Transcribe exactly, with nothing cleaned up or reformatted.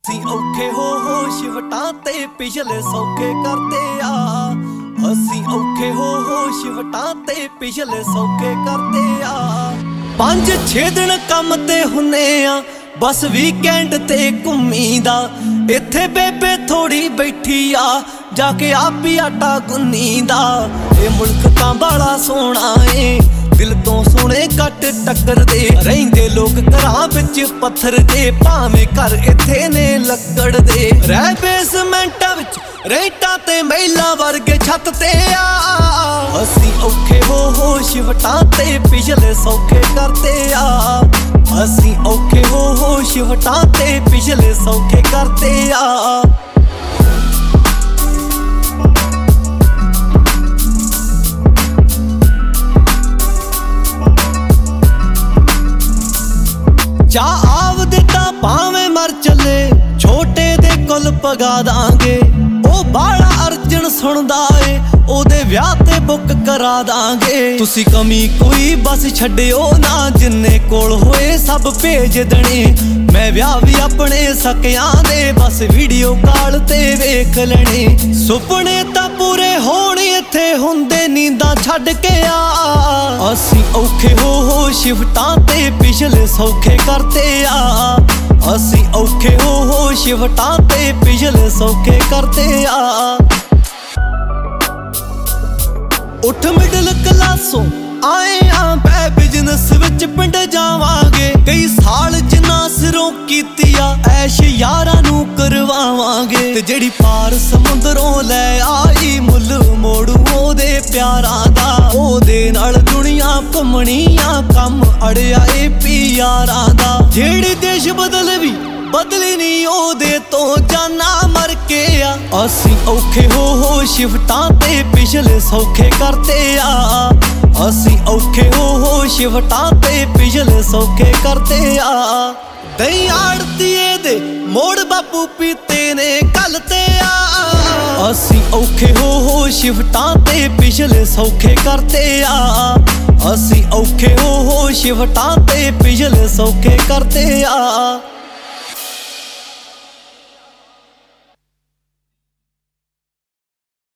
ਅਸੀਂ ਔਖੇ ਹੋ ਹੋ ਸ਼ਿਵਟਾਂ ਤੇ ਪਿਛਲੇ ਸੌਖੇ ਕਰਦੇ ਆ। ਅਸੀਂ ਔਖੇ ਹੋ ਹੋ ਸ਼ਿਵਟਾਂ ਤੇ ਪਿਛਲੇ ਸੌਖੇ ਕਰਦੇ ਆ। ਪੰਜ ਛੇ ਦਿਨ ਕੰਮ ਤੇ ਹੁੰਨੇ ਆ, ਬਸ ਵੀਕਐਂਡ ਤੇ ਘੁੰਮੀਦਾ। ਇੱਥੇ ਬੇਬੇ ਥੋੜੀ ਬੈਠੀ ਆ, ਜਾ ਕੇ ਆਪ ਹੀ ਆਟਾ ਗੁੰਨੀਦਾ। ਇਹ ਮੁਲਕ ਤਾਂ ਬੜਾ ਸੋਹਣਾ ਏ, ਦਿਲ ਤੋਂ ਸੋਹਣੇ ਕੱਟ ਟੱਕਰਦੇ। ਰਹਿੰਦੇ ਲੋਕ ਘਰਾਂ ਵਿੱਚ ਪੱਥਰ ਦੇ, ਭਾਵੇਂ ਘਰ ਇੱਥੇ ਨੇ ਲੱਕੜ ਦੇ। ਰਹਿ ਬੇਸਮੈਂਟਾਂ ਵਿੱਚ ਰੇਟਾਂ ਤੇ ਮਹਿਲਾਂ ਵਰਗੇ ਛੱਤ ਤੇ ਆ। ਅਸੀਂ ਔਖੇ ਹੋ ਹੋ ਸ਼ਿਵਟਾਂ ਤੇ ਪਿਛਲੇ ਸੌਖੇ ਕਰਦੇ ਆ। ਅਸੀਂ ਔਖੇ ਹੋ ਹੋ ਸ਼ਿਵਟਾਂ ਤੇ ਪਿਛਲੇ ਸੌਖੇ ਕਰਦੇ ਆ। ਚਾਹ ਆਵਦੇ ਤਾਂ ਭਾਵੇਂ ਮਰ ਚੱਲੇ, ਛੋਟੇ ਦੇ ਕੁੱਲ ਪਗਾ ਦਾਂਗੇ। ਉਹ ਬਾਲਾ ਅਰਜਨ ਸੁਣਦਾ ਏ, ਉਹਦੇ ਵਿਆਹ ਤੇ ਬੁੱਕ ਕਰਾ ਦਾਂਗੇ। ਤੁਸੀਂ ਕਮੀ ਕੋਈ ਬਸ ਛੱਡਿਓ ਨਾ, ਜਿੰਨੇ ਕੋਲ ਹੋਏ ਸਭ ਭੇਜ ਦੇਣੇ। ਮੈਂ ਵਿਆਹ ਵੀ ਆਪਣੇ ਸਕਿਆਂ ਦੇ, ਬਸ ਵੀਡੀਓ ਕਾਲ ਤੇ ਵੇਖ ਲੈਣੇ। ਸੁਪਨੇ ਤਾਂ ਪੂਰੇ ਹੋਣ ਇੱਥੇ ਹੁੰਦੇ, ਨੀਂਦਾਂ ਛੱਡ ਕੇ ਆ। ਅਸੀਂ ਔਖੇ ਹੋ ਹੋ ਸ਼ਿਵਟਾਂ ਤੇ ਪਿਛਲੇ ਸੌਖੇ ਕਰਦੇ ਆ। ਅਸੀਂ ਔਖੇ ਹੋ ਹੋ ਸ਼ਿਵਟਾਂ ਤੇ ਪਿਛਲੇ ਸੌਖੇ ਕਰਦੇ ਆ। ਉੱਠ ਮਿਡਲ ਕਲਾਸੋਂ ਆਏ ਆਂ, ਬੈ ਬਿਜ਼ਨਸ ਵਿੱਚ ਪਿੰਡ ਜਾਵਾਂਗੇ। ਕਈ ਸਾਲ ਜਿੰਨਾ ਸਿਰੋਂ ਕੀਤੀ ਆ, ਐਸ਼ ਯਾਰਾਂ ਨੂੰ ਕਰਵਾਵਾਂਗੇ। ਤੇ ਜਿਹੜੀ ਪਾਰ ਸਮੁੰਦਰੋਂ ਲੈ ਆਈ, ਮੁੱਲ ਮੋੜੂ ਉਹਦੇ ਪਿਆਰਾਂ ਦਾ। ਉਹਦੇ ਨਾਲ ਦੁਨੀਆ ਘੁੰਮਣੀ ਆ, ਕੰਮ ਅੜਿਆ ਏ ਪਿਆਰਾਂ ਦਾ। ਜਿਹੜੀ ਦੇਸ਼ ਬਦਲ ਵੀ ਬਦਲੀ ਨੀ, ਉਹਦੇ ਤੋਂ ਜਾਨਾ ਮਰ ਕੇ ਆ। ਅਸੀਂ ਔਖੇ ਹੋ ਹੋ ਸ਼ਿਵਟਾਂ ਤੇ ਪਿਛਲੇ ਸੌਖੇ ਕਰਦੇ ਆ। ਅਸੀਂ ਔਖੇ ਹੋ ਹੋ ਸ਼ਿਵਟਾਂ ਤੇ ਪਿਛਲੇ ਸੌਖੇ ਕਰਦੇ ਆ। ਦਹੀਂ ਆੜਤੀਏ ਦੇ ਮੋੜ ਬਾਪੂ ਪੀਤੇ ਨੇ ਕੱਲ ਤੇ ਆ। ਅਸੀਂ ਔਖੇ ਹੋ ਹੋ ਸ਼ਿਵਟਾਂ ਤੇ ਪਿਛਲੇ ਸੌਖੇ ਕਰਦੇ ਆ। ਅਸੀਂ ਔਖੇ ਹੋ ਹੋ ਸ਼ਿਵਟਾਂ ਤੇ ਪਿਛਲੇ ਸੌਖੇ ਕਰਦੇ ਆ।